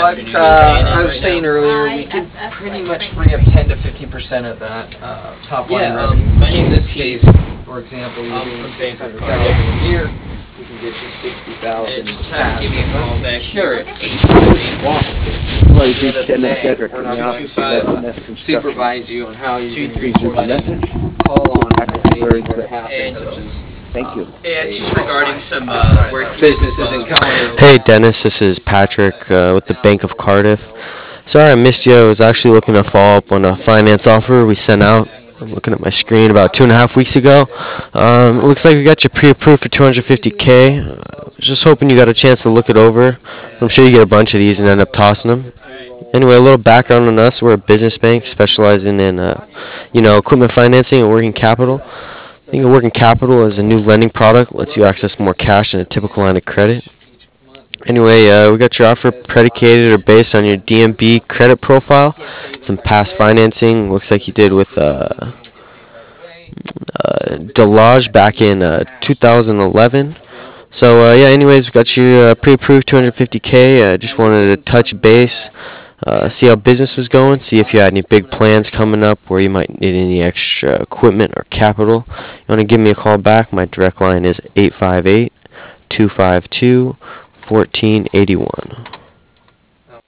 but I was saying earlier, we could pretty much free up 10 to 15% of that top line revenue. In this case, for example, you're doing 600,000 a year. We can get you 60,000 cash. Sure. We're not going to supervise you on how you can call on anything that happens, such as Thank you. Yeah, it's just regarding some work. businesses encounter. Hey Dennis, this is Patrick with the Bank of Cardiff. Sorry I missed you. I was actually looking to follow up on a finance offer we sent out. I'm looking at my screen about 2.5 weeks ago. It looks like we got you pre-approved for 250K. Just hoping you got a chance to look it over. I'm sure you get a bunch of these and end up tossing them. Anyway, a little background on us. We're a business bank specializing in, equipment financing and working capital. I think working capital is a new lending product, lets you access more cash than a typical line of credit. Anyway, we got your offer predicated or based on your DMB credit profile, some past financing. Looks like you did with Delage back in 2011. So anyways, we got you pre-approved 250K. Just wanted to touch base, see how business was going, see if you had any big plans coming up where you might need any extra equipment or capital. You want to give me a call back? My direct line is 858-252-1481.